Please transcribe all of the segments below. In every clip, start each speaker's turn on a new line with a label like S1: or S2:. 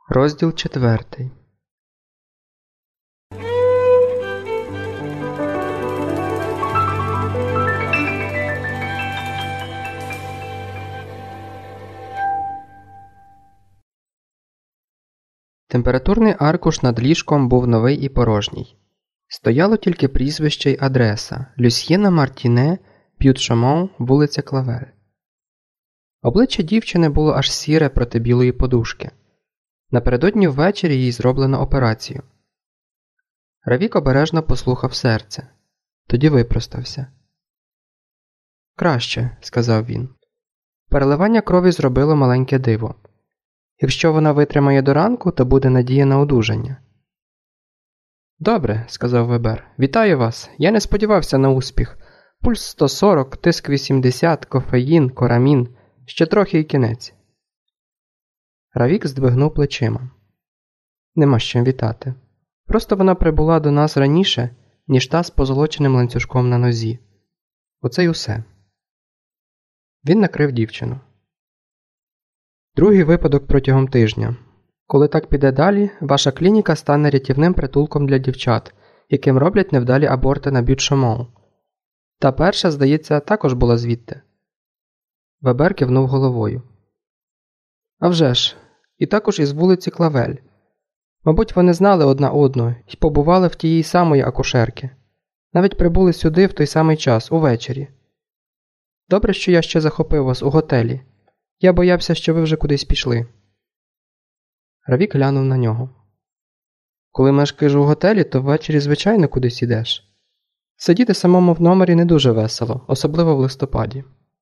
S1: Розділ 4. Температурний аркуш над ліжком був новий і порожній. Стояло тільки прізвище й адреса – Люсьєна Мартіне, П'ют-Шамон, вулиця Клавер. Обличчя дівчини було аж сіре проти білої подушки. Напередодні ввечері їй зроблено операцію. Равік обережно послухав серце. Тоді випростався. «Краще», – сказав він. Переливання крові зробило маленьке диво. Якщо вона витримає до ранку, то буде надія на одужання. «Добре», – сказав Вебер. «Вітаю вас. Я не сподівався на успіх. Пульс 140, тиск 80, кофеїн, корамін. Ще трохи і кінець». Равік здвигнув плечима. «Нема з чим вітати. Просто вона прибула до нас раніше, ніж та з позолоченим ланцюжком на нозі. Оце й усе». Він накрив дівчину. «Другий випадок протягом тижня. Коли так піде далі, ваша клініка стане рятівним притулком для дівчат, яким роблять невдалі аборти на Б'ют-Шамон. Та перша, здається, також була звідти». Вебер кивнув головою. «А вже ж, і також із вулиці Клавель. Мабуть, вони знали одна одну і побували в тієї самої акушерки. Навіть прибули сюди в той самий час, увечері. Добре, що я ще захопив вас у готелі. Я боявся, що ви вже кудись пішли». Равік глянув на нього. «Коли мешкаєш у готелі, то ввечері, звичайно, кудись ідеш. Сидіти самому в номері не дуже весело, особливо в листопаді».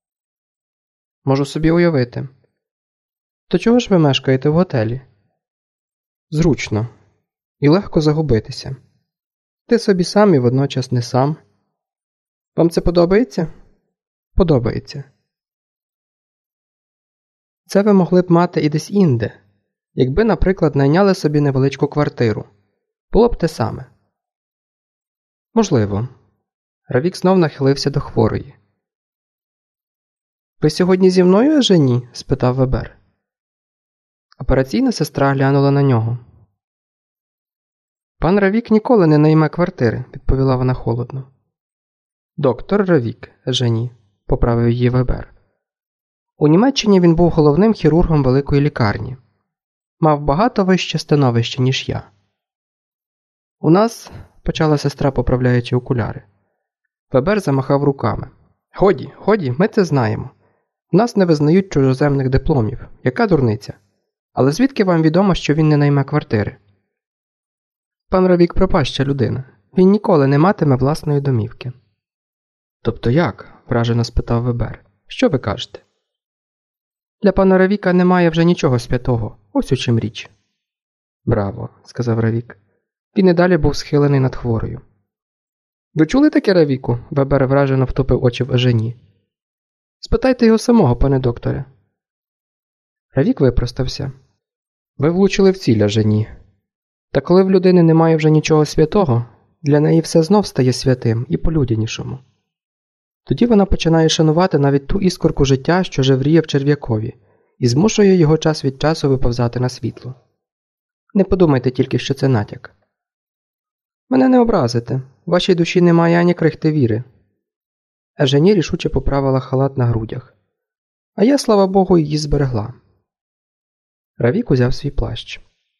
S1: «Можу собі уявити». «То чого ж ви мешкаєте в готелі?» «Зручно. І легко загубитися. Ти собі сам і водночас не сам. Вам це подобається?» «Подобається». «Це ви могли б мати і десь інде, якби, наприклад, найняли собі невеличку квартиру. Було б те саме». «Можливо». Равік знов нахилився до хворої. «Ви сьогодні зі мною, Жені?» – спитав Вебер. Операційна сестра глянула на нього. «Пан Равік ніколи не найме квартири», – відповіла вона холодно. «Доктор Равік, Жені», – поправив її Вебер. У Німеччині він був головним хірургом великої лікарні. Мав багато вище становище, ніж я. «У нас», – почала сестра, поправляючи окуляри. Вебер замахав руками. Годі, ми це знаємо. У нас не визнають чужоземних дипломів. Яка дурниця? Але звідки вам відомо, що він не найме квартири?» «Пан Равік пропаща людина. Він ніколи не матиме власної домівки». «Тобто як?» – вражено спитав Вебер. «Що ви кажете?» «Для пана Равіка немає вже нічого святого. Ось у чим річ». «Браво», – сказав Равік. Він і далі був схилений над хворою. «Ви чули таке, Равіку?» – Вебер вражено втупив очі в Ежені. «Спитайте його самого, пане докторе». Равік випростався. «Ви влучили в ціль, Ежені. Та коли в людини немає вже нічого святого, для неї все знов стає святим і по-людянішому. Тоді вона починає шанувати навіть ту іскорку життя, що жевріє в черв'якові, і змушує його час від часу виповзати на світло. Не подумайте тільки, що це натяк». «Мене не образите. В вашій душі немає ані крихти віри». Ежені рішуче поправила халат на грудях. А я, слава Богу, її зберегла. Равік узяв свій плащ.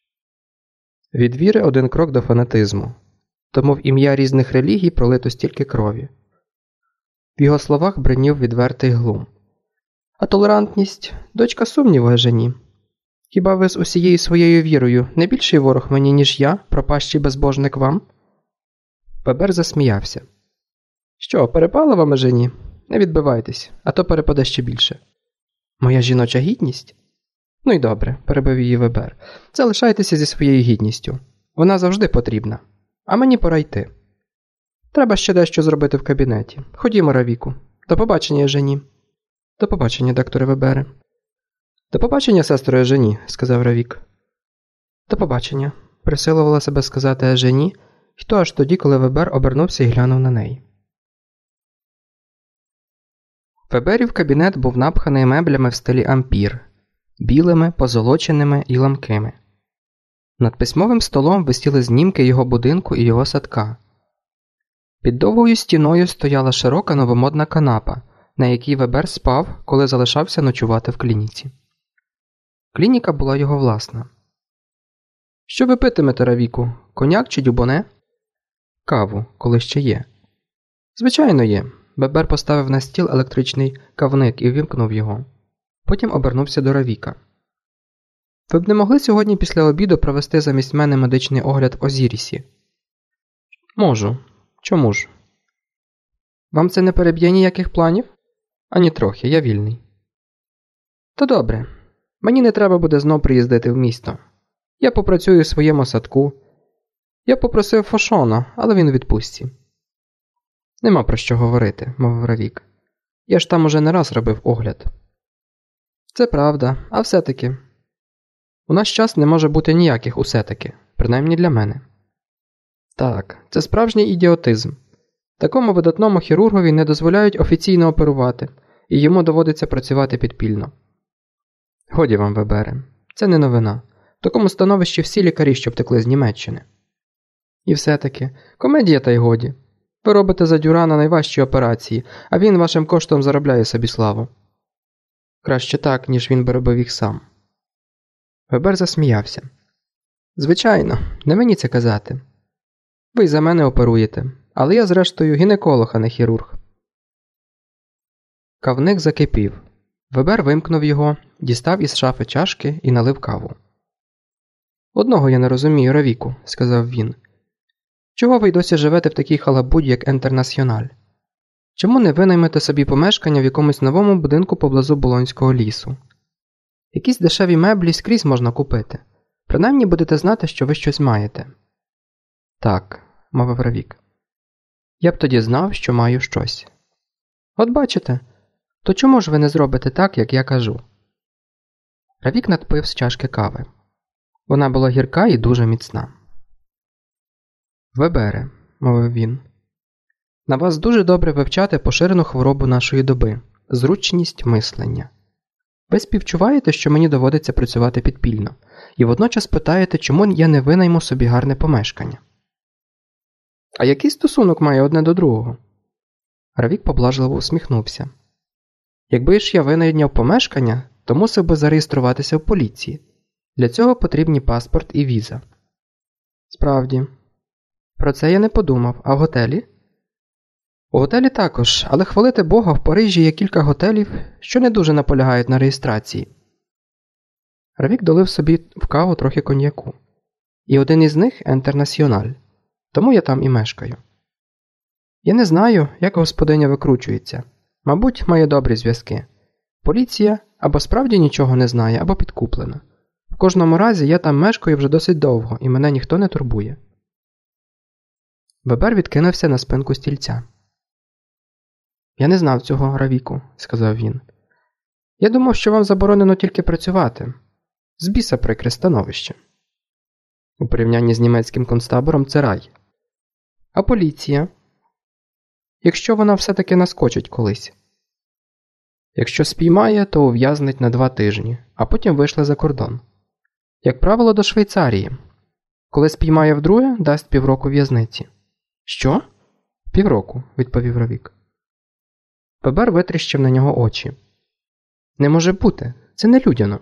S1: «Від віри один крок до фанатизму. Тому в ім'я різних релігій пролито стільки крові». В його словах бринів відвертий глум. «А толерантність – дочка сумніву, Ежені. Хіба ви з усією своєю вірою не більший ворог мені, ніж я, пропащий безбожник вам?» Вебер засміявся. «Що, перепало вам, Ежені? Не відбивайтесь, а то перепаде ще більше». «Моя жіноча гідність?» «Ну й добре», – перебив її Вебер. «Залишайтеся зі своєю гідністю. Вона завжди потрібна. А мені пора йти. Треба ще дещо зробити в кабінеті. Ходімо, Равіку. До побачення, Ежені». «До побачення, докторе Вебере». «До побачення, сестро Ежені», – сказав Равік. «До побачення», – присилувала себе сказати Ежені, і то аж тоді, коли Вебер обернувся і глянув на неї. Веберів кабінет був напханий меблями в стилі ампір, білими, позолоченими і ламкими. Над письмовим столом висіли знімки його будинку і його садка. Під довгою стіною стояла широка новомодна канапа, на якій Вебер спав, коли залишався ночувати в клініці. Клініка була його власна. «Що ви питимете, Равіку? Коньяк чи дюбоне?» «Каву, коли ще є». «Звичайно є». Вебер поставив на стіл електричний кавник і ввімкнув його. Потім обернувся до Равіка. «Ви б не могли сьогодні після обіду провести замість мене медичний огляд в Озірісі?» «Можу. Чому ж?» «Вам це не переб'є ніяких планів?» «Ані трохи, я вільний». «То добре. Мені не треба буде знов приїздити в місто. Я попрацюю в своєму садку. Я попросив Фошона, але він у відпустці». «Нема про що говорити», – мовив Равік. «Я ж там уже не раз робив огляд». «Це правда, а все-таки...» «У наш час не може бути ніяких усе-таки, принаймні для мене». «Так, це справжній ідіотизм. Такому видатному хірургові не дозволяють офіційно оперувати, і йому доводиться працювати підпільно». «Годі вам, Вебере, це не новина. В такому становищі всі лікарі, що втекли з Німеччини». «І все-таки, комедія та й годі. Ви робите за Дюрана найважчі операції, а він вашим коштом заробляє собі славу». «Краще так, ніж він би робив їх сам». Вебер засміявся. «Звичайно, не мені це казати. Ви й за мене оперуєте, але я, зрештою, гінеколог, а не хірург». Кавник закипів. Вебер вимкнув його, дістав із шафи чашки і налив каву. «Одного я не розумію, Равіку», – сказав він. «Чого ви й досі живете в такій халабуді, як Ентернаціональ? Чому не винаймете собі помешкання в якомусь новому будинку поблизу Болонського лісу? Якісь дешеві меблі скрізь можна купити. Принаймні будете знати, що ви щось маєте». «Так», – мовив Равік. «Я б тоді знав, що маю щось». «От бачите, то чому ж ви не зробите так, як я кажу?» Равік надпив з чашки кави. Вона була гірка і дуже міцна. «Вебере», – мовив він, – «на вас дуже добре вивчати поширену хворобу нашої доби – зручність мислення. Ви співчуваєте, що мені доводиться працювати підпільно, і водночас питаєте, чому я не винайму собі гарне помешкання. А який стосунок має одне до другого?» Равік поблажливо усміхнувся. «Якби ж я винайняв помешкання, то мусив би зареєструватися в поліції. Для цього потрібні паспорт і віза». «Справді. Про це я не подумав. А в готелі?» «У готелі також, але хвалити Бога, в Парижі є кілька готелів, що не дуже наполягають на реєстрації». Равік долив собі в каву трохи коньяку. «І один із них – Ентернаціональ. Тому я там і мешкаю. Я не знаю, як господиня викручується. Мабуть, має добрі зв'язки. Поліція або справді нічого не знає, або підкуплена. В кожному разі я там мешкаю вже досить довго, і мене ніхто не турбує». Вебер відкинувся на спинку стільця. «Я не знав цього, Равіку», – сказав він. «Я думав, що вам заборонено тільки працювати. З біса прикре становище. У порівнянні з німецьким концтабором це рай. А поліція? Якщо вона все-таки наскочить колись. Якщо спіймає, то ув'язнить на 2 тижні, а потім вийшли за кордон. Як правило, до Швейцарії. Коли спіймає вдруге, дасть півроку в'язниці». «Що?» «Півроку», – відповів Равік. Вебер витріщив на нього очі. «Не може бути, це не людяно».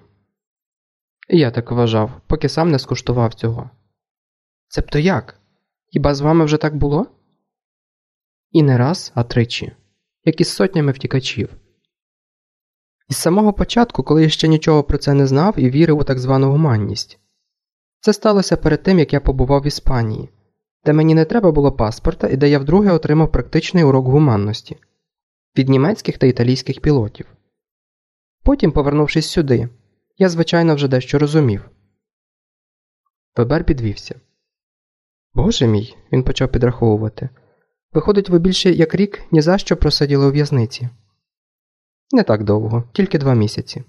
S1: І я так вважав, поки сам не скуштував цього. «Цебто як? Хіба з вами вже так було?» «І не раз, а 3, як із сотнями втікачів. Із самого початку, коли я ще нічого про це не знав і вірив у так звану гуманність. Це сталося перед тим, як я побував в Іспанії, де мені не треба було паспорта і де я вдруге отримав практичний урок гуманності від німецьких та італійських пілотів. Потім, повернувшись сюди, я, звичайно, вже дещо розумів». Вебер підвівся. «Боже мій», – він почав підраховувати, – «виходить, ви більше як рік ні за що просиділи у в'язниці». «Не так довго, тільки 2 місяці».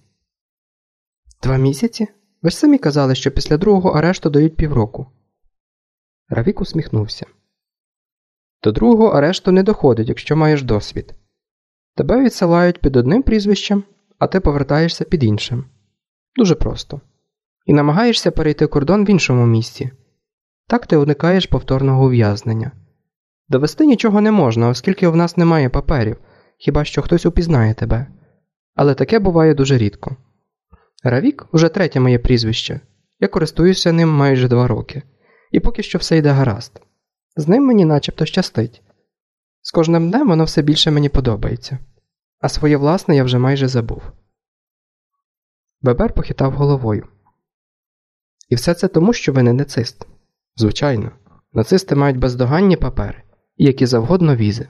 S1: «2 місяці? Ви ж самі казали, що після другого арешту дають півроку». Равік усміхнувся. «До другого арешту не доходить, якщо маєш досвід. Тебе відсилають під одним прізвищем, а ти повертаєшся під іншим. Дуже просто. і намагаєшся перейти кордон в іншому місці. Так ти уникаєш повторного ув'язнення. Довести нічого не можна, оскільки в нас немає паперів, хіба що хтось упізнає тебе. Але таке буває дуже рідко. Равік – уже третє моє прізвище. Я користуюся ним майже 2 роки. І поки що все йде гаразд. З ним мені начебто щастить. З кожним днем воно все більше мені подобається. А своє власне я вже майже забув. Вебер похитав головою. І все це тому, що ви не нацист. Звичайно. Нацисти мають бездоганні папери і які завгодно візи.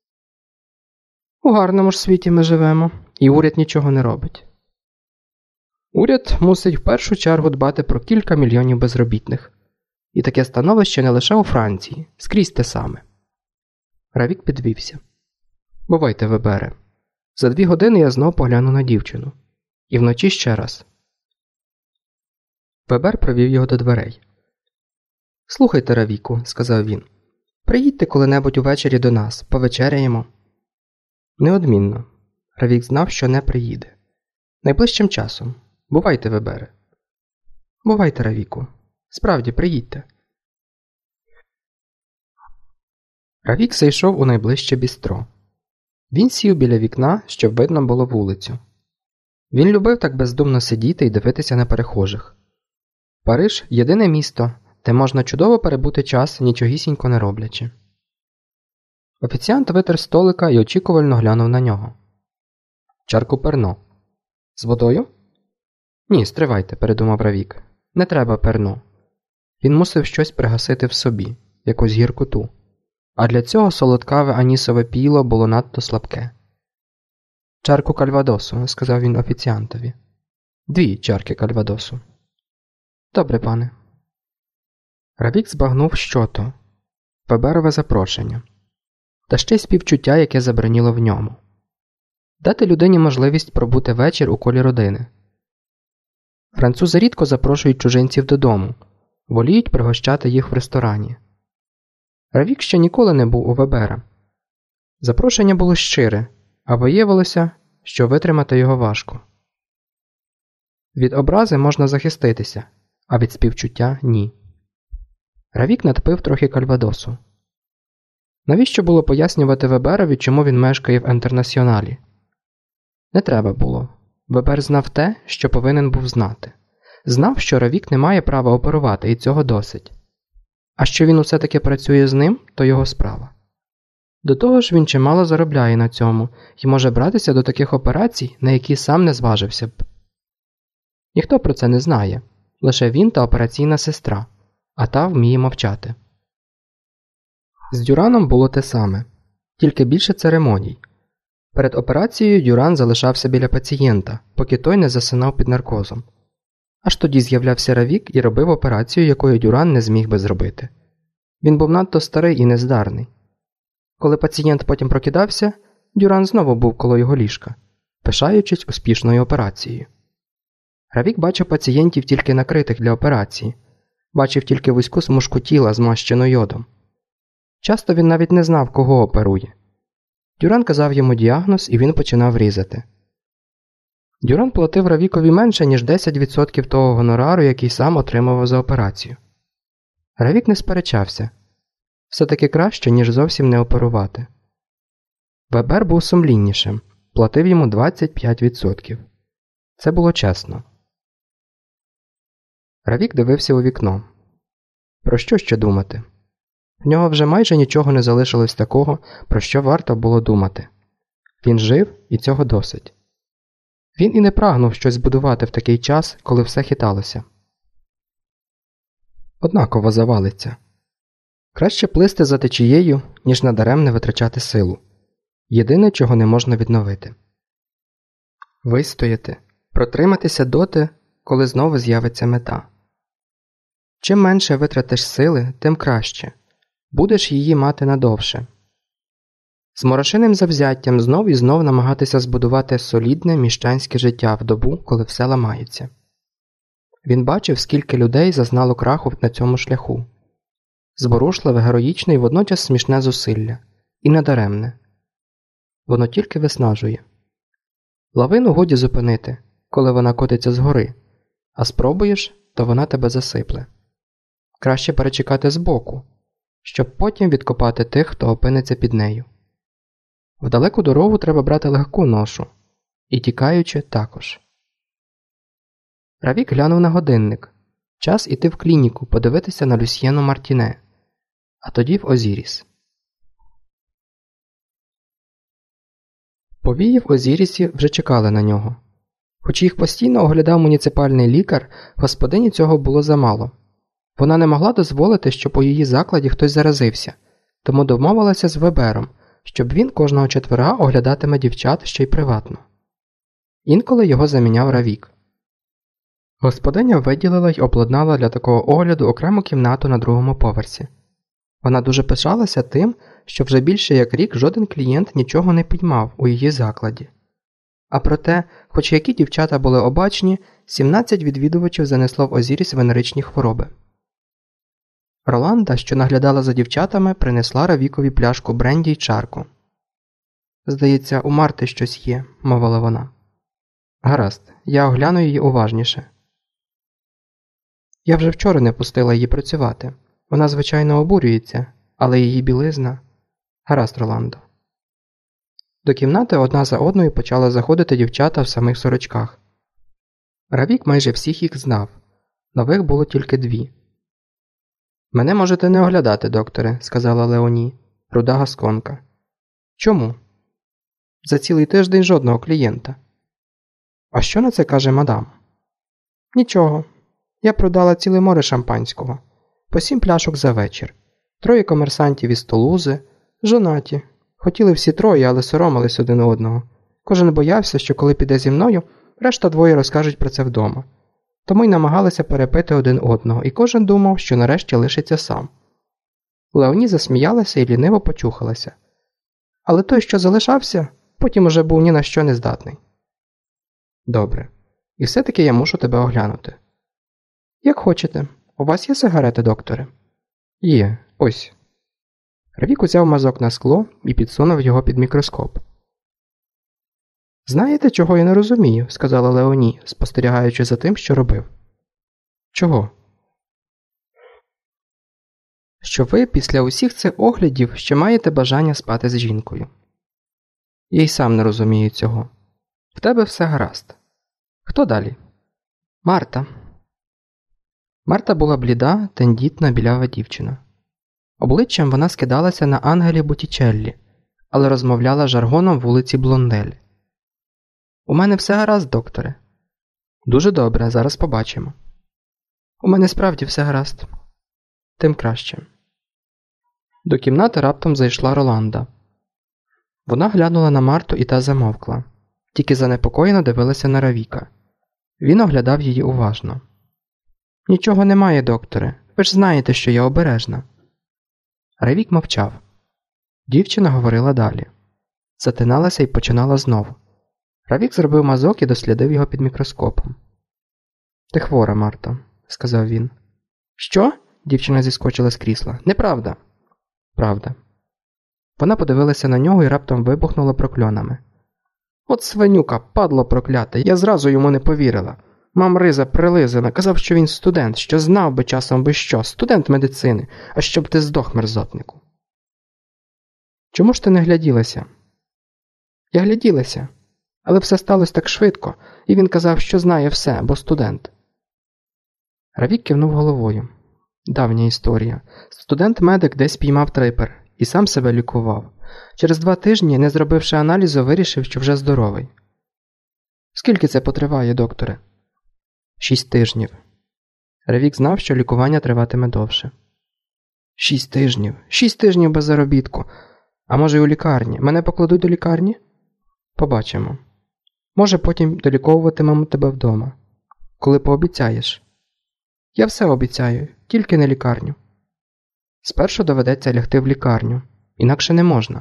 S1: У гарному ж світі ми живемо, і уряд нічого не робить. Уряд мусить в першу чергу дбати про кілька мільйонів безробітних. І таке становище не лише у Франції, скрізь те саме. Равік підвівся. Бувайте, Вебере. За 2 години я знов погляну на дівчину. І вночі ще раз. Вебер провів його до дверей. Слухайте, Равіку, сказав він. Приїдьте коли-небудь увечері до нас, повечеряємо. Неодмінно. Равік знав, що не приїде. Найближчим часом. Бувайте, Вебере. Бувайте, Равіку. Справді, приїдьте. Равік зайшов у найближче бістро. Він сів біля вікна, щоб видно було вулицю. Він любив так бездумно сидіти і дивитися на перехожих. Париж – єдине місто, де можна чудово перебути час, нічогісінько не роблячи. Офіціант витер столика і очікувально глянув на нього. Чарку перно. З водою? Ні, стривайте, передумав Равік. Не треба перно. Він мусив щось пригасити в собі, якусь гіркоту. А для цього солодкаве анісове піло було надто слабке. Чарку кальвадосу, сказав він офіціантові. 2 чарки кальвадосу. Добре, пане. Равік збагнув, що то. Веберове запрошення. Та ще й співчуття, яке забраніло в ньому. Дати людині можливість пробути вечір у колі родини. Французи рідко запрошують чужинців додому, воліють пригощати їх в ресторані. Равік ще ніколи не був у Вебера. Запрошення було щире, а виявилося, що витримати його важко. Від образи можна захиститися, а від співчуття – ні. Равік надпив трохи кальвадосу. Навіщо було пояснювати Веберові, чому він мешкає в Інтернаціоналі? Не треба було. Вебер знав те, що повинен був знати. Знав, що Равік не має права оперувати, і цього досить. А що він усе-таки працює з ним, то його справа. До того ж, він чимало заробляє на цьому і може братися до таких операцій, на які сам не зважився б. Ніхто про це не знає. Лише він та операційна сестра, а та вміє мовчати. З Дюраном було те саме, тільки більше церемоній. Перед операцією Дюран залишався біля пацієнта, поки той не засинав під наркозом. Аж тоді з'являвся Равік і робив операцію, якою Дюран не зміг би зробити. Він був надто старий і нездарний. Коли пацієнт потім прокидався, Дюран знову був коло його ліжка, пишаючись успішною операцією. Равік бачив пацієнтів тільки накритих для операції, бачив тільки вузьку смужку тіла, змащену йодом. Часто він навіть не знав, кого оперує. Дюран казав йому діагноз, і він починав різати. Дюран платив Равікові менше, ніж 10% того гонорару, який сам отримував за операцію. Равік не сперечався. Все-таки краще, ніж зовсім не оперувати. Вебер був сумліннішим, платив йому 25%. Це було чесно. Равік дивився у вікно. Про що ще думати? В нього вже майже нічого не залишилось такого, про що варто було думати. Він жив, і цього досить. Він і не прагнув щось збудувати в такий час, коли все хиталося. Однаково завалиться. Краще плисти за течією, ніж надаремне витрачати силу. Єдине, чого не можна відновити. Вистояти, протриматися доти, коли знову з'явиться мета. Чим менше витратиш сили, тим краще. Будеш її мати надовше. З морошиним завзяттям знов і знов намагатися збудувати солідне міщанське життя в добу, коли все ламається. Він бачив, скільки людей зазнало краху на цьому шляху. Зворушливе, героїчне і водночас смішне зусилля. І надаремне. Воно тільки виснажує. Лавину годі зупинити, коли вона котиться згори, а спробуєш, то вона тебе засипле. Краще перечекати збоку, щоб потім відкопати тих, хто опиниться під нею. В далеку дорогу треба брати легку ношу, і тікаючи також. Равік глянув на годинник. Час іти в клініку, подивитися на Люсьєну Мартіне, а тоді в Озіріс. Повії в Озірісі вже чекали на нього. Хоч їх постійно оглядав муніципальний лікар, господині цього було замало. Вона не могла дозволити, щоб у її закладі хтось заразився, тому домовилася з Вебером, щоб він кожного четверга оглядатиме дівчат ще й приватно. Інколи його заміняв Равік. Господиня виділила й обладнала для такого огляду окрему кімнату на другому поверсі. Вона дуже пишалася тим, що вже більше як рік жоден клієнт нічого не піймав у її закладі. А проте, хоч які дівчата були обачні, 17 відвідувачів занесло в Озіріс венеричні хвороби. Роланда, що наглядала за дівчатами, принесла Равікові пляшку бренді й чарку. «Здається, у Марти щось є», – мовила вона. «Гаразд, я огляну її уважніше». «Я вже вчора не пустила її працювати. Вона, звичайно, обурюється, але її білизна...» «Гаразд, Роландо». До кімнати одна за одною почали заходити дівчата в самих сорочках. Равік майже всіх їх знав. Нових було тільки 2. «Мене можете не оглядати, докторе», – сказала Леоні, руда гасконка. «Чому?» «За цілий тиждень жодного клієнта». «А що на це каже мадам?» «Нічого. Я продала ціле море шампанського. По 7 пляшок за вечір. 3 комерсантів із Тулузи, жонаті. Хотіли всі 3, але соромились один одного. Кожен боявся, що коли піде зі мною, решта 2 розкажуть про це вдома. Тому й намагалися перепити один одного, і кожен думав, що нарешті лишиться сам». Леоні засміялася і ліниво почухалася. Але той, що залишався, потім уже був ні на що не здатний. «Добре. І все-таки я мушу тебе оглянути». «Як хочете. У вас є сигарети, докторе?» «Є. Ось». Равік узяв мазок на скло і підсунув його під мікроскоп. «Знаєте, чого я не розумію?» – сказала Леоні, спостерігаючи за тим, що робив. «Чого?» «Що ви після усіх цих оглядів ще маєте бажання спати з жінкою. Я й сам не розумію цього. В тебе все гаразд. Хто далі?» «Марта». Марта була бліда, тендітна, білява дівчина. Обличчям вона скидалася на Ангелі Боттічеллі, але розмовляла жаргоном вулиці Блондель. «У мене все гаразд, докторе». «Дуже добре, зараз побачимо». «У мене справді все гаразд». «Тим краще». До кімнати раптом зайшла Роланда. Вона глянула на Марту і та замовкла. Тільки занепокоєно дивилася на Равіка. Він оглядав її уважно. «Нічого немає, докторе. Ви ж знаєте, що я обережна». Равік мовчав. Дівчина говорила далі. Затиналася і починала знову. Равік зробив мазок і дослідив його під мікроскопом. «Ти хвора, Марто», – сказав він. «Що?» – дівчина зіскочила з крісла. «Неправда». «Правда». Вона подивилася на нього і раптом вибухнула прокльонами. «От свинюка, падло прокляте, я зразу йому не повірила. Мамриза прилизана, казав, що він студент, що знав би часом би що, студент медицини, а щоб ти здох, мерзотнику». «Чому ж ти не гляділася?» «Я гляділася, але все сталося так швидко, і він казав, що знає все, бо студент». Равік кивнув головою. Давня історія. Студент-медик десь піймав трипер і сам себе лікував. Через 2 тижні, не зробивши аналізу, вирішив, що вже здоровий. «Скільки це потриває, докторе?» 6 тижнів. Равік знав, що лікування триватиме довше. 6 тижнів. 6 тижнів без заробітку. А може й у лікарні? Мене покладуть до лікарні? Побачимо. Може, потім доліковуватимемо тебе вдома. Коли пообіцяєш? Я все обіцяю, тільки не лікарню. Спершу доведеться лягти в лікарню, інакше не можна.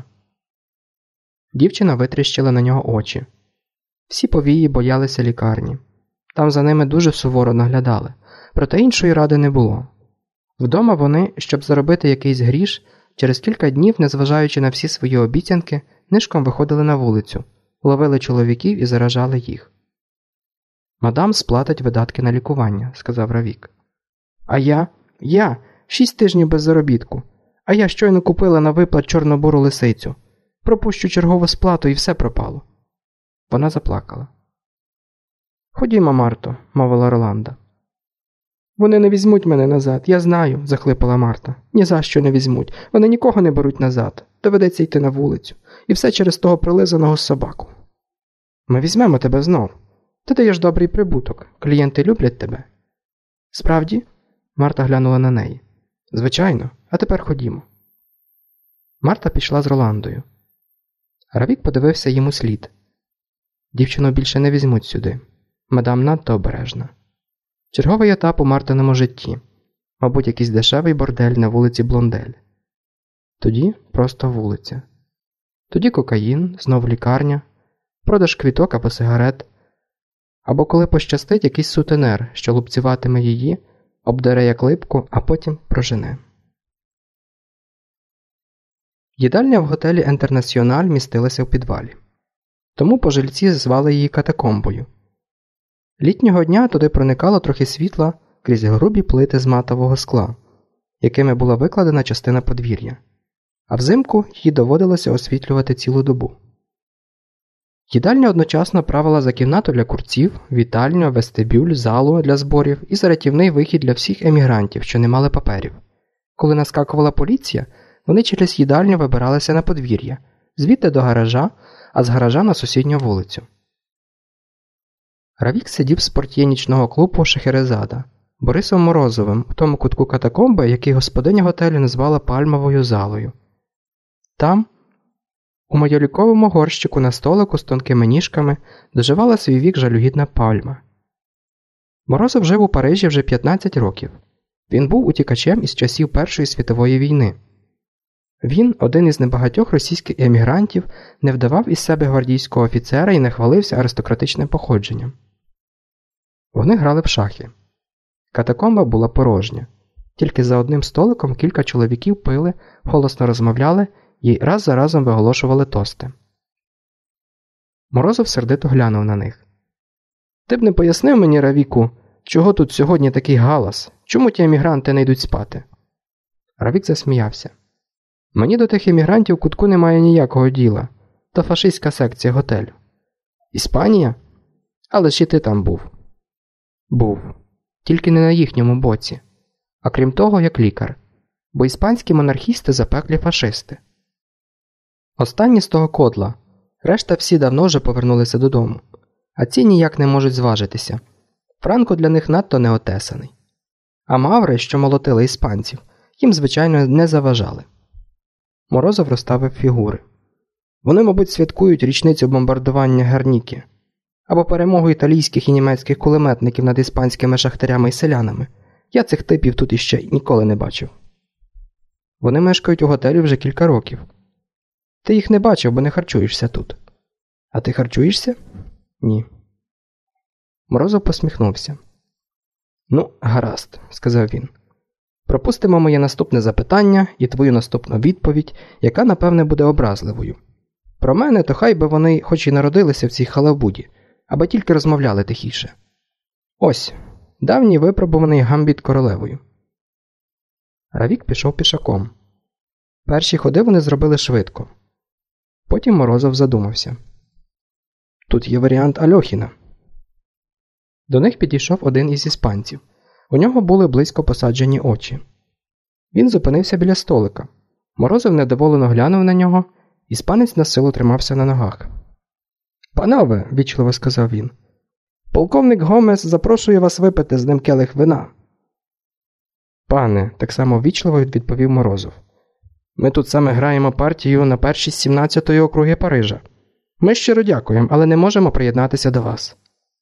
S1: Дівчина витріщила на нього очі. Всі повії боялися лікарні. Там за ними дуже суворо наглядали, проте іншої ради не було. Вдома вони, щоб заробити якийсь гріш, через кілька днів, незважаючи на всі свої обіцянки, нишком виходили на вулицю, ловили чоловіків і заражали їх. Мадам сплатить видатки на лікування, сказав Равік. А я 6 тижнів без заробітку. А я щойно купила на виплат чорнобуру лисицю. Пропущу чергову сплату і все пропало. Вона заплакала. Ходімо, Марто, мовила Роланда. Вони не візьмуть мене назад, я знаю, захлипала Марта. Ні за що не візьмуть. Вони нікого не беруть назад. Доведеться йти на вулицю. І все через того прилизаного собаку. Ми візьмемо тебе знов. Ти даєш добрий прибуток. Клієнти люблять тебе. Справді? Марта глянула на неї. Звичайно. А тепер ходімо. Марта пішла з Роландою. Равік подивився йому слід. Дівчину більше не візьмуть сюди. Мадам надто обережна. Черговий етап у Мартиному житті. Мабуть, якийсь дешевий бордель на вулиці Блондель. Тоді просто вулиця. Тоді кокаїн, знов лікарня, продаж квіток або сигарет. Або коли пощастить якийсь сутенер, що лупцюватиме її, обдере як липку, а потім прожене. Їдальня в готелі «Інтернаціональ» містилася в підвалі. Тому пожильці звали її катакомбою. Літнього дня туди проникало трохи світла крізь грубі плити з матового скла, якими була викладена частина подвір'я, а взимку їй доводилося освітлювати цілу добу. Їдальня одночасно правила за кімнату для курців, вітальню, вестибюль, залу для зборів і за рятівний вихід для всіх емігрантів, що не мали паперів. Коли наскакувала поліція, вони через їдальню вибиралися на подвір'я, звідти до гаража, а з гаража на сусідню вулицю. Равік сидів з портьє нічного клубу Шахерезада, Борисом Морозовим, в тому кутку катакомби, який господиня готелю назвала пальмовою залою. Там, у майоліковому горщику на столику з тонкими ніжками, доживала свій вік жалюгідна пальма. Морозов жив у Парижі вже 15 років. Він був утікачем із часів Першої світової війни. Він, один із небагатьох російських емігрантів, не вдавав із себе гвардійського офіцера і не хвалився аристократичним походженням. Вони грали в шахи. Катакомба була порожня. Тільки за одним столиком кілька чоловіків пили, голосно розмовляли і раз за разом виголошували тости. Морозов сердито глянув на них. «Ти б не пояснив мені, Равіку, чого тут сьогодні такий галас? Чому ті емігранти не йдуть спати?» Равік засміявся. «Мені до тих емігрантів в кутку немає ніякого діла. То фашистська секція готелю». «Іспанія? Але ж і ти там був». «Був. Тільки не на їхньому боці. А крім того, як лікар. Бо іспанські монархісти запеклі фашисти. Останні з того котла. Решта всі давно вже повернулися додому. А ці ніяк не можуть зважитися. Франко для них надто неотесаний. А маври, що молотили іспанців, їм, звичайно, не заважали». Морозов розставив фігури. «Вони, мабуть, святкують річницю бомбардування Герніки. Або перемогу італійських і німецьких кулеметників над іспанськими шахтарями і селянами. Я цих типів тут іще ніколи не бачив. Вони мешкають у готелі вже кілька років. Ти їх не бачив, бо не харчуєшся тут. А ти харчуєшся? Ні». Морозов посміхнувся. «Ну, гаразд», – сказав він. «Пропустимо моє наступне запитання і твою наступну відповідь, яка, напевне, буде образливою. Про мене, то хай би вони хоч і народилися в цій халабуді, аби тільки розмовляли тихіше. Ось, давній випробуваний гамбіт королевою». Равік пішов пішаком. Перші ходи вони зробили швидко. Потім Морозов задумався. «Тут є варіант Альохіна». До них підійшов один із іспанців. У нього були близько посаджені очі. Він зупинився біля столика. Морозов недоволено глянув на нього. Іспанець насилу тримався на ногах. «Панове», – вічливо сказав він, – «полковник Гомес запрошує вас випити з ним келих вина». «Пане», – так само вічливо відповів Морозов, – «ми тут саме граємо партію на першість 17-ї округи Парижа. Ми щиро дякуємо, але не можемо приєднатися до вас».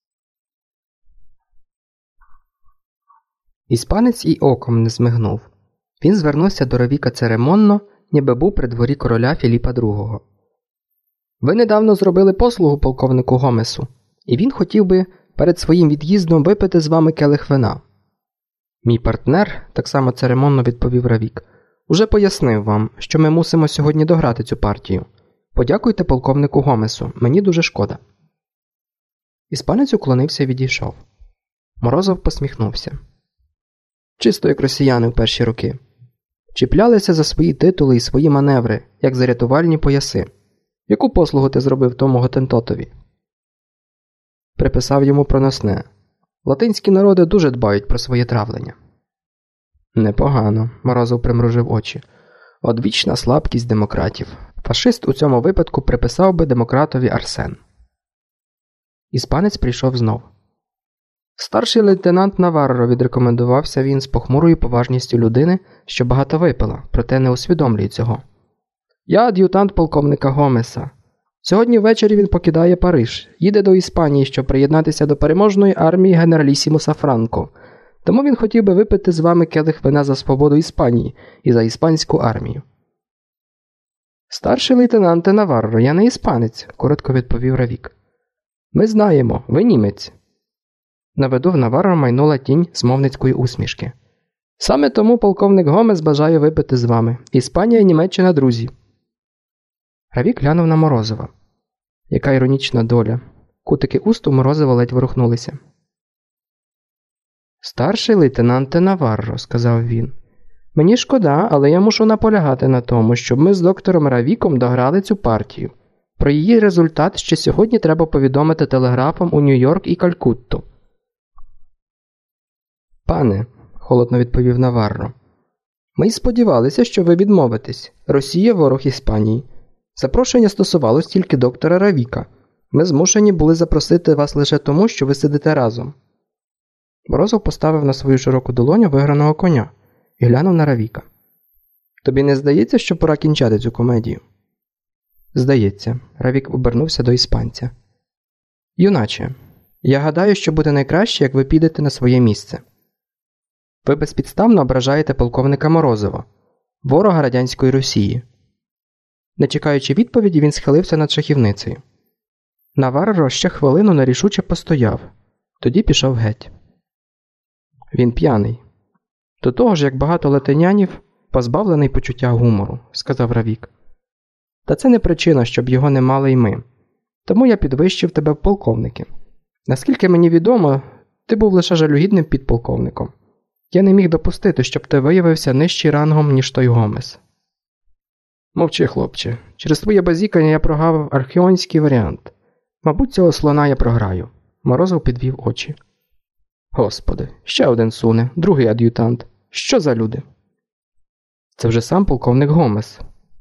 S1: Іспанець і оком не змигнув. Він звернувся до Равіка церемонно, ніби був при дворі короля Філіпа II. «Ви недавно зробили послугу полковнику Гомесу, і він хотів би перед своїм від'їздом випити з вами келих вина». «Мій партнер», – так само церемонно відповів Равік, – «уже пояснив вам, що ми мусимо сьогодні дограти цю партію. Подякуйте полковнику Гомесу, мені дуже шкода». Іспанець уклонився і відійшов. Морозов посміхнувся. Чисто як росіяни в перші роки. Чіплялися за свої титули і свої маневри, як за рятувальні пояси. Яку послугу ти зробив тому Готентотові? Приписав йому проносне. Латинські народи дуже дбають про своє травлення. Непогано, Морозов примружив очі. Одвічна слабкість демократів. Фашист у цьому випадку приписав би демократові Арсен. Іспанець прийшов знов. Старший лейтенант Наварро, відрекомендувався він з похмурою поважністю людини, що багато випила, проте не усвідомлює цього. Я ад'ютант полковника Гомеса. Сьогодні ввечері він покидає Париж, їде до Іспанії, щоб приєднатися до переможної армії генералісімуса Франко. Тому він хотів би випити з вами келих вина за свободу Іспанії і за іспанську армію. Старший лейтенанте Наварро, я не іспанець, коротко відповів Равік. Ми знаємо, ви німець. На виду в Наварро майнула тінь змовницької усмішки. Саме тому полковник Гомес бажає випити з вами. Іспанія і Німеччина – друзі. Равік глянув на Морозова. Яка іронічна доля. Кутики уст у Морозова ледь ворухнулися. Старший лейтенанте Наварро, сказав він. Мені шкода, але я мушу наполягати на тому, щоб ми з доктором Равіком дограли цю партію. Про її результат ще сьогодні треба повідомити телеграфом у Нью-Йорк і Калькутту. Пане, холодно відповів Наварро, ми й сподівалися, що ви відмовитесь. Росія – ворог Іспанії. Запрошення стосувалось тільки доктора Равіка. Ми змушені були запросити вас лише тому, що ви сидите разом. Морозов поставив на свою широку долоню виграного коня і глянув на Равіка. Тобі не здається, що пора кінчати цю комедію? Здається. Равік обернувся до іспанця. Юначе, я гадаю, що буде найкраще, як ви підете на своє місце. Ви безпідставно ображаєте полковника Морозова, ворога радянської Росії. Не чекаючи відповіді, він схилився над шахівницею. Наварро ще хвилину нерішуче постояв, тоді пішов геть. Він п'яний. До того ж, як багато латинянів, позбавлений почуття гумору, сказав Равік. Та це не причина, щоб його не мали й ми. Тому я підвищив тебе в полковники. Наскільки мені відомо, ти був лише жалюгідним підполковником. Я не міг допустити, щоб ти виявився нижчий рангом, ніж той Гомес. Мовчи, хлопче. Через твоє базікання я прогавив архіонський варіант. Мабуть, цього слона я програю. Морозов підвів очі. Господи, ще один суне, другий ад'ютант. Що за люди? Це вже сам полковник Гомес.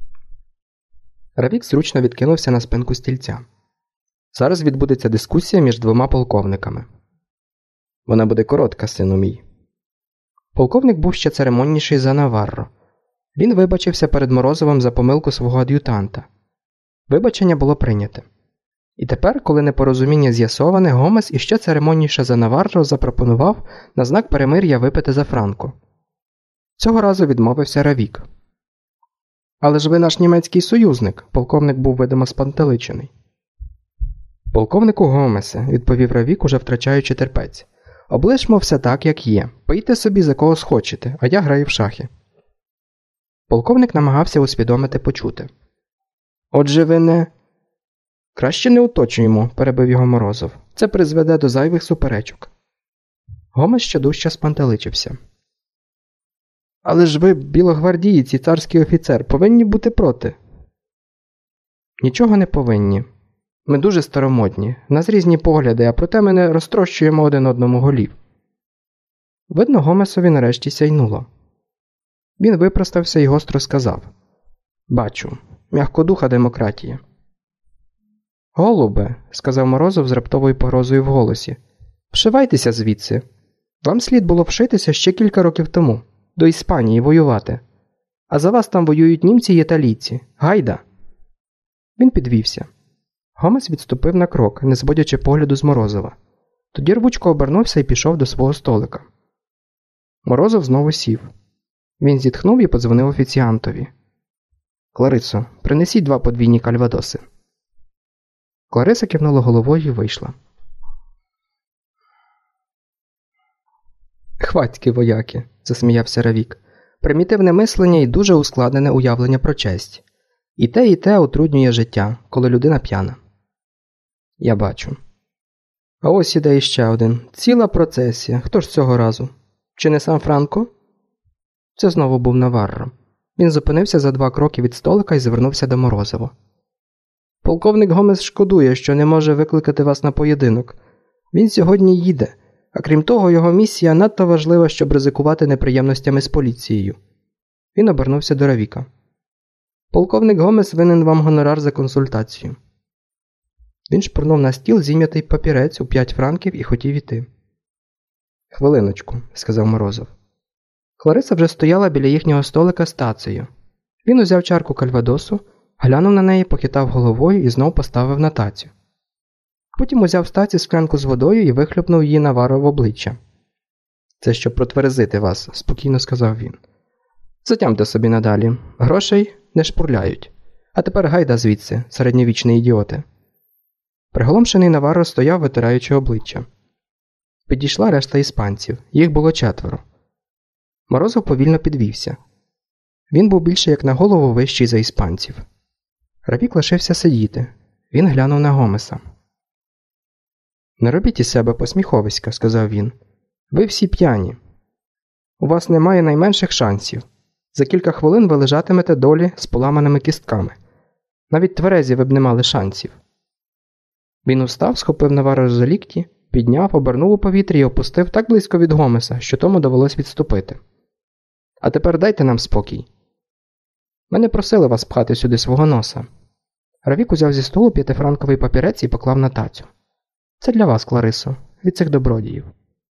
S1: Равік зручно відкинувся на спинку стільця. Зараз відбудеться дискусія між двома полковниками. Вона буде коротка, сину мій. Полковник був ще церемонніший за Наварро. Він вибачився перед Морозовим за помилку свого ад'ютанта. Вибачення було прийняте. І тепер, коли непорозуміння з'ясоване, Гомес іще церемонніше за Наварро запропонував на знак перемир'я випити за Франко. Цього разу відмовився Равік. Але ж ви наш німецький союзник, полковник був видимо спантеличений. Полковнику Гомесе, відповів Равік, уже втрачаючи терпець. Облишмо все так, як є. Пийте собі за кого схочете, а я граю в шахи. Полковник намагався усвідомити почуте. Отже, ви не... Краще не уточнюємо, перебив його Морозов. Це призведе до зайвих суперечок. Гомес ще дужче спантеличився. Але ж ви, білогвардієць і царський офіцер, повинні бути проти. Нічого не повинні. Ми дуже старомодні, в нас різні погляди, а проте ми не розтрощуємо один одному голів. Видно, Гомесові нарешті сяйнуло. Він випростався і гостро сказав. Бачу, м'якодуха демократія. Голубе, сказав Морозов з раптовою погрозою в голосі, вшивайтеся звідси. Вам слід було вшитися ще кілька років тому, до Іспанії воювати. А за вас там воюють німці й італійці. Гайда! Він підвівся. Гомес відступив на крок, не зводячи погляду з Морозова. Тоді рвучко обернувся і пішов до свого столика. Морозов знову сів. Він зітхнув і подзвонив офіціантові. «Кларисо, принесіть 2 подвійні кальвадоси». Клариса кивнула головою і вийшла. «Хвацькі вояки», – засміявся Равік. «Примітивне мислення і дуже ускладнене уявлення про честь. І те утруднює життя, коли людина п'яна». «Я бачу». А ось іде іще один. Ціла процесія. Хто ж цього разу? Чи не сам Франко? Це знову був Наварро. Він зупинився за 2 кроки від столика і звернувся до Морозова. Полковник Гомес шкодує, що не може викликати вас на поєдинок. Він сьогодні їде, а крім того, його місія надто важлива, щоб ризикувати неприємностями з поліцією. Він обернувся до Равіка. Полковник Гомес винен вам гонорар за консультацію. Він шпурнув на стіл зім'ятий папірець у 5 франків і хотів іти. «Хвилиночку», – сказав Морозов. Клариса вже стояла біля їхнього столика з тацею. Він узяв чарку кальвадосу, глянув на неї, похитав головою і знов поставив на тацю. Потім узяв з таці склянку з водою і вихлюпнув її Наварро в обличчя. «Це щоб протверезити вас», – спокійно сказав він. «Затямте собі надалі. Грошей не шпурляють. А тепер гайда звідси, середньовічні ідіоти». Приголомшений Наварро стояв, витираючи обличчя. Підійшла решта іспанців. Їх було 4. Морозов повільно підвівся. Він був більше як на голову вищий за іспанців. Равік лишився сидіти. Він глянув на Гомеса. «Не робіть із себе посміховиська», – сказав він. «Ви всі п'яні. У вас немає найменших шансів. За кілька хвилин ви лежатимете долі з поламаними кістками. Навіть тверезі ви б не мали шансів». Він устав, схопив Наварро за лікті, підняв, обернув у повітрі і опустив так близько від Гомеса, що тому довелось відступити. «А тепер дайте нам спокій. Ми не просили вас пхати сюди свого носа». Равік узяв зі столу 5-франковий папірець і поклав на тацю. «Це для вас, Кларисо, від цих добродіїв».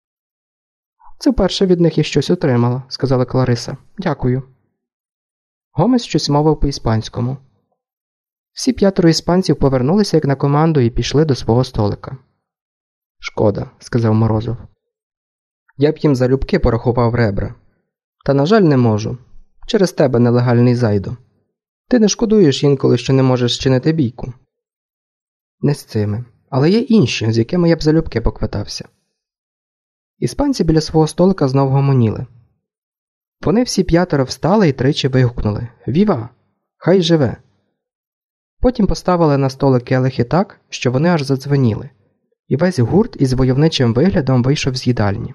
S1: «Це вперше від них я щось отримала», – сказала Клариса. «Дякую». Гомес щось мовив по-іспанському. Всі 5 іспанців повернулися як на команду і пішли до свого столика. «Шкода», – сказав Морозов. «Я б їм залюбки порахував ребра. Та, на жаль, не можу. Через тебе, нелегальний зайдо. Ти не шкодуєш інколи, що не можеш чинити бійку». «Не з цими. Але є інші, з якими я б залюбки поквитався». Іспанці біля свого столика знов гомоніли. Вони всі 5 встали і тричі вигукнули «Віва! Хай живе!». Потім поставили на столик келихи так, що вони аж задзвеніли, і весь гурт із войовничим виглядом вийшов з їдальні.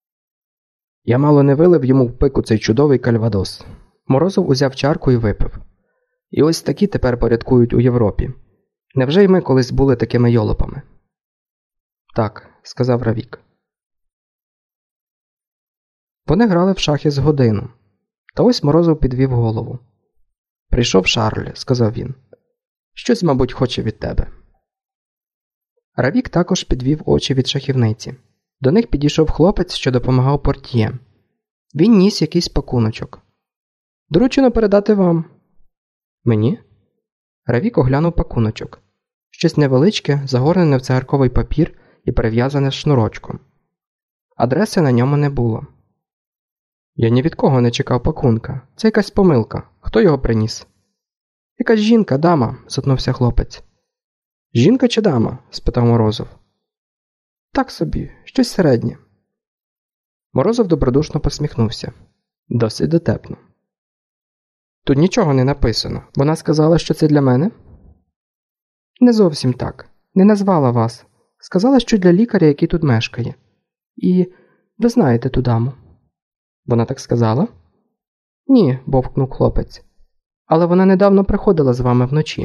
S1: Я мало не вилив йому в пику цей чудовий кальвадос. Морозов узяв чарку і випив. І ось такі тепер порядкують у Європі. Невже й ми колись були такими йолопами? Так, сказав Равік. Вони грали в шахи з годину. Та ось Морозов підвів голову. Прийшов Шарль, сказав він. Щось, мабуть, хоче від тебе. Равік також підвів очі від шахівниці. До них підійшов хлопець, що допомагав портьє. Він ніс якийсь пакуночок. Доручено передати вам. Мені? Равік оглянув пакуночок. Щось невеличке, загорнене в цигарковий папір і перев'язане шнурочком. Адреси на ньому не було. Я ні від кого не чекав пакунка. Це якась помилка. Хто його приніс? Якась жінка, дама, затнувся хлопець. Жінка чи дама? Спитав Морозов. Так собі, щось середнє. Морозов добродушно посміхнувся. Досить дотепно. Тут нічого не написано. Вона сказала, що це для мене? Не зовсім так. Не назвала вас. Сказала, що для лікаря, який тут мешкає. І ви знаєте ту даму. Вона так сказала? Ні, бовкнув хлопець. Але вона недавно приходила з вами вночі.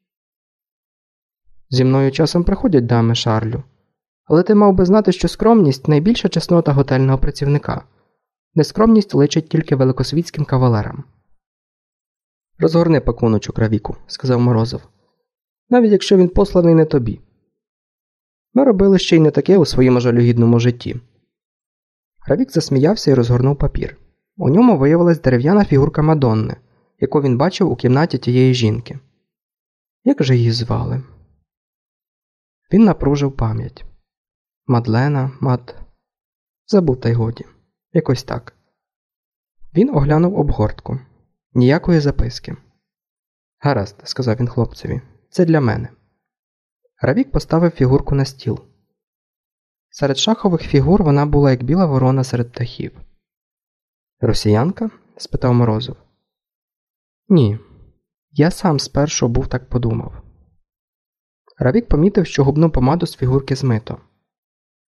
S1: Зі мною часом приходять дами, Шарлю. Але ти мав би знати, що скромність – найбільша чеснота готельного працівника. Нескромність личить тільки великосвітським кавалерам. Розгорни пакуночок, Равіку, сказав Морозов. Навіть якщо він посланий не тобі. Ми робили ще й не таке у своєму жалюгідному житті. Равік засміявся і розгорнув папір. У ньому виявилась дерев'яна фігурка Мадонни, яку він бачив у кімнаті тієї жінки. Як же її звали? Він напружив пам'ять. Мадлена, Забув та й годі. Якось так. Він оглянув обгортку. Ніякої записки. Гаразд, сказав він хлопцеві. Це для мене. Равік поставив фігурку на стіл. Серед шахових фігур вона була як біла ворона серед птахів. Росіянка? Спитав Морозов. Ні. Я сам спершу був так подумав. Равік помітив, що губну помаду з фігурки змито.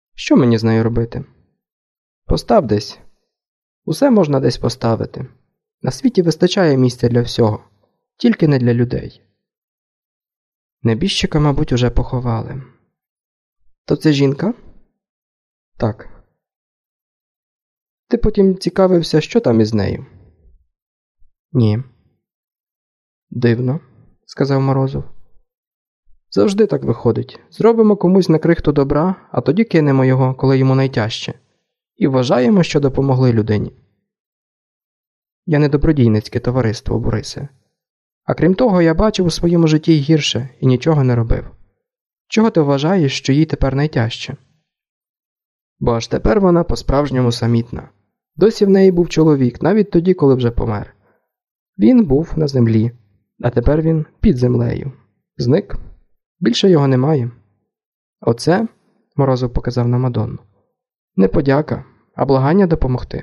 S1: Що мені з нею робити? Постав десь. Усе можна десь поставити. На світі вистачає місця для всього, тільки не для людей. Небіжчика, мабуть, уже поховали. То це жінка? Так. Ти потім цікавився, що там із нею? Ні. Дивно, сказав Морозов. Завжди так виходить. Зробимо комусь на крихту добра, а тоді кинемо його, коли йому найтяжче. І вважаємо, що допомогли людині. Я не добродійницьке товариство, Борисе. А крім того, я бачив у своєму житті й гірше і нічого не робив. Чого ти вважаєш, що їй тепер найтяжче? Бо аж тепер вона по-справжньому самітна. Досі в неї був чоловік, навіть тоді, коли вже помер. Він був на землі, а тепер він під землею. Зник. Більше його немає. Оце, Морозов показав на Мадонну, не подяка, а благання допомогти.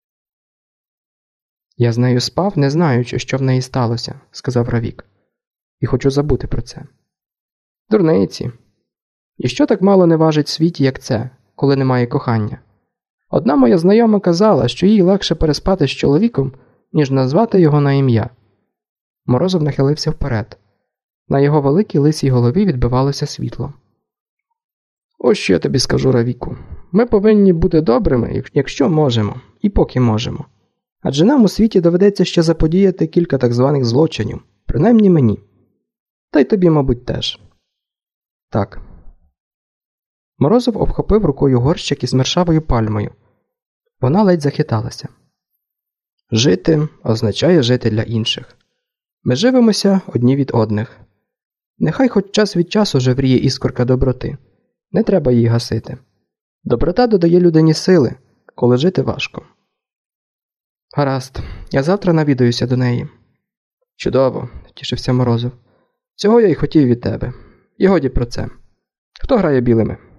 S1: Я з нею спав, не знаючи, що в неї сталося, сказав Равік. І хочу забути про це. Дурниці. І що так мало не важить в світі, як це, коли немає кохання? Одна моя знайома казала, що їй легше переспати з чоловіком, ніж назвати його на ім'я. Морозов нахилився вперед. На його великій лисій голові відбивалося світло. Ось що я тобі скажу, Равіку. Ми повинні бути добрими, якщо можемо, і поки можемо. Адже нам у світі доведеться ще заподіяти кілька так званих злочинів, принаймні мені. Та й тобі, мабуть, теж. Так. Морозов обхопив рукою горщик із мершавою пальмою. Вона ледь захиталася. Жити означає жити для інших. Ми живемося одні від одних. Нехай хоч час від часу жевріє іскорка доброти. Не треба її гасити. Доброта додає людині сили, коли жити важко. Гаразд, я завтра навідаюся до неї. Чудово, втішився Морозов. Цього я й хотів від тебе. І годі про це. Хто грає білими?